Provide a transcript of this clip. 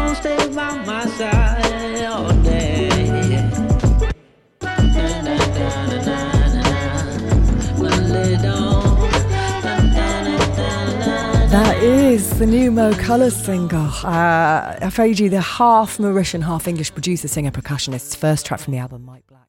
gon' stay by my side all day. That is the new Mo Colours single. Afraid the half Mauritian, half English producer, singer, percussionist's first track from the album, Mike Black.